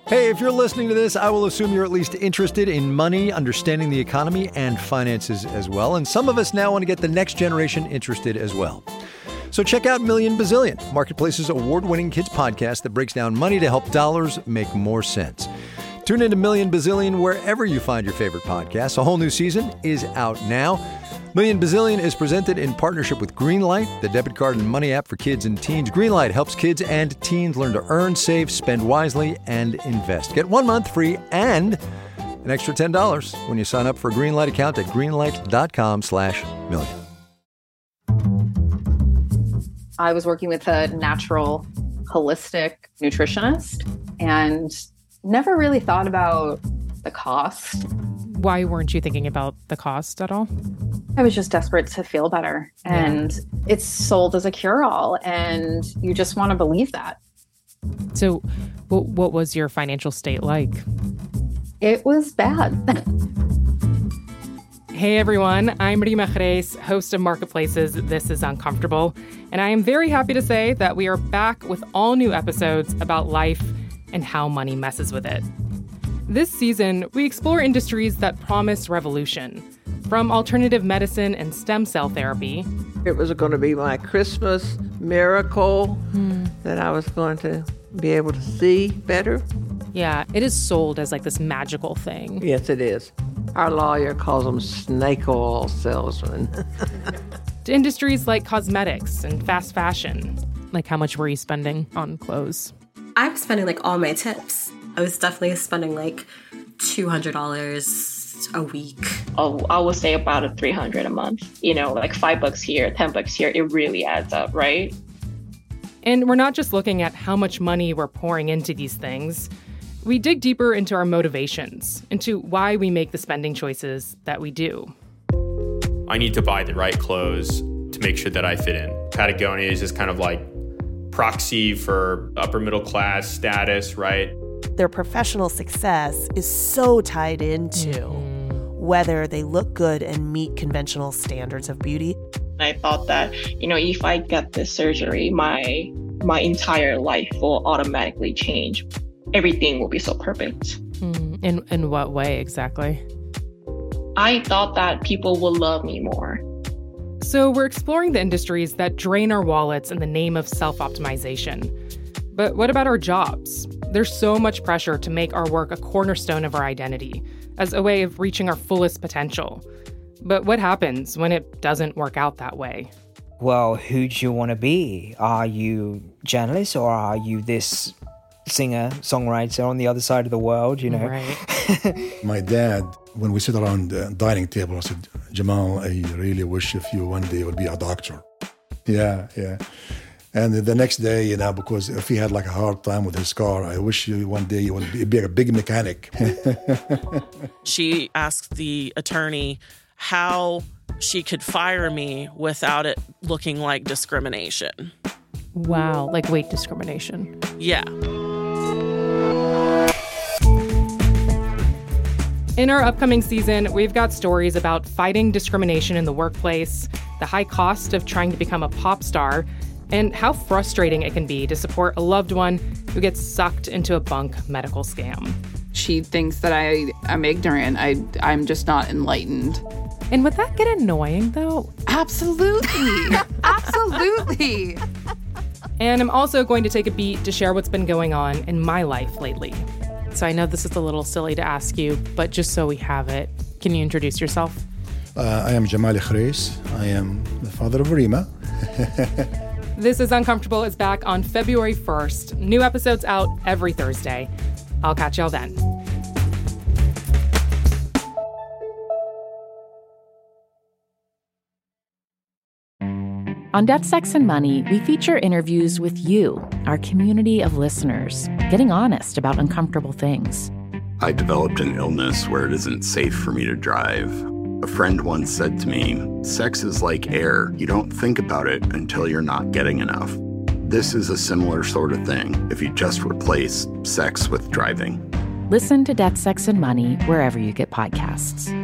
Hey, if you're listening to this, I will assume you're at least interested in money, understanding the economy, and finances as well. And some of us now want to get the next generation interested as well. So check out Million Bazillion, Marketplace's award-winning kids podcast that breaks down money to help dollars make more sense. Tune into Million Bazillion wherever you find your favorite podcasts. A whole new season is out now. Million Bazillion is presented in partnership with Greenlight, the debit card and money app for kids and teens. Greenlight helps kids and teens learn to earn, save, spend wisely, and invest. Get 1 month free and an extra $10 when you sign up for a Greenlight account at greenlight.com/million. I was working with a natural, holistic nutritionist and never really thought about the cost. Why weren't you thinking about the cost at all? I was just desperate to feel better. And it's sold as a cure-all, and you just want to believe that. So what was your financial state like? It was bad. Hey everyone, I'm Rima Jerez, host of Marketplace's This Is Uncomfortable, and I am very happy to say that we are back with all new episodes about life and how money messes with it. This season, we explore industries that promise revolution, from alternative medicine and stem cell therapy. It was going to be my Christmas miracle that I was going to be able to see better. Yeah, it is sold as like this magical thing. Yes, it is. Our lawyer calls them snake oil salesmen. To industries like cosmetics and fast fashion. Like, how much were you spending on clothes? I'm spending like all my tips. I was definitely spending like $200 a week. I would say about $300 a month. You know, like $5 here, $10 here. It really adds up, right? And we're not just looking at how much money we're pouring into these things. We dig deeper into our motivations, into why we make the spending choices that we do. I need to buy the right clothes to make sure that I fit in. Patagonia is just kind of like proxy for upper middle class status, right? Their professional success is so tied into whether they look good and meet conventional standards of beauty. I thought that, you know, if I get this surgery, my entire life will automatically change. Everything will be so perfect. In what way exactly? I thought that people will love me more. So we're exploring the industries that drain our wallets in the name of self-optimization. But what about our jobs? There's so much pressure to make our work a cornerstone of our identity, as a way of reaching our fullest potential. But what happens when it doesn't work out that way? Well, who do you want to be? Are you journalist or are you this singer, songwriter on the other side of the world, you know? Right. My dad, when we sit around the dining table, I said, Jamal, I really wish if you one day would be a doctor. Yeah. And the next day, you know, because if he had like a hard time with his car, I wish you one day you would be a big mechanic. She asked the attorney how she could fire me without it looking like discrimination. Wow, like weight discrimination. Yeah. In our upcoming season, we've got stories about fighting discrimination in the workplace, the high cost of trying to become a pop star, and how frustrating it can be to support a loved one who gets sucked into a bunk medical scam. She thinks that I'm ignorant. I'm just not enlightened. And would that get annoying, though? Absolutely. Absolutely. And I'm also going to take a beat to share what's been going on in my life lately. So I know this is a little silly to ask you, but just so we have it, can you introduce yourself? I am Jamal Jerez. I am the father of Rima. This Is Uncomfortable is back on February 1st. New episodes out every Thursday. I'll catch y'all then. On Debt, Sex, and Money, we feature interviews with you, our community of listeners, getting honest about uncomfortable things. I developed an illness where it isn't safe for me to drive. A friend once said to me, sex is like air. You don't think about it until you're not getting enough. This is a similar sort of thing if you just replace sex with driving. Listen to Debt, Sex, and Money wherever you get podcasts.